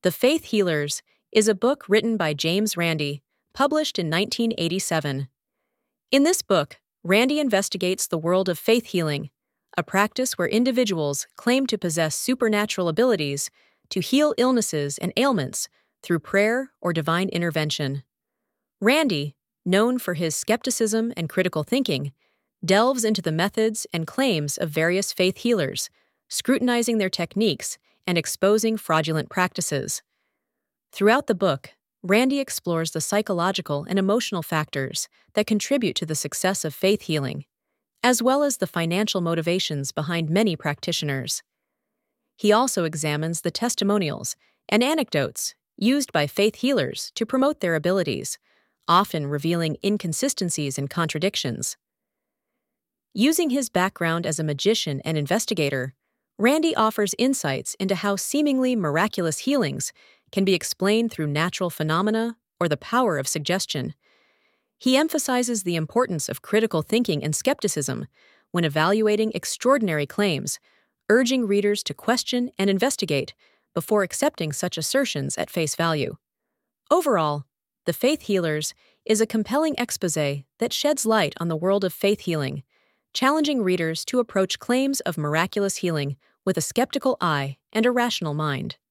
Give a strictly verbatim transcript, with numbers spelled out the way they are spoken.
The Faith Healers is a book written by James Randi, published in nineteen eighty-seven. In this book, Randi investigates the world of faith healing, a practice where individuals claim to possess supernatural abilities to heal illnesses and ailments through prayer or divine intervention. Randi, known for his skepticism and critical thinking, delves into the methods and claims of various faith healers, scrutinizing their techniques and exposing fraudulent practices. Throughout the book, Randi explores the psychological and emotional factors that contribute to the success of faith healing, as well as the financial motivations behind many practitioners. He also examines the testimonials and anecdotes used by faith healers to promote their abilities, often revealing inconsistencies and contradictions. Using his background as a magician and investigator, Randi offers insights into how seemingly miraculous healings can be explained through natural phenomena or the power of suggestion. He emphasizes the importance of critical thinking and skepticism when evaluating extraordinary claims, urging readers to question and investigate before accepting such assertions at face value. Overall, The Faith Healers is a compelling exposé that sheds light on the world of faith healing, challenging readers to approach claims of miraculous healing with a skeptical eye and a rational mind.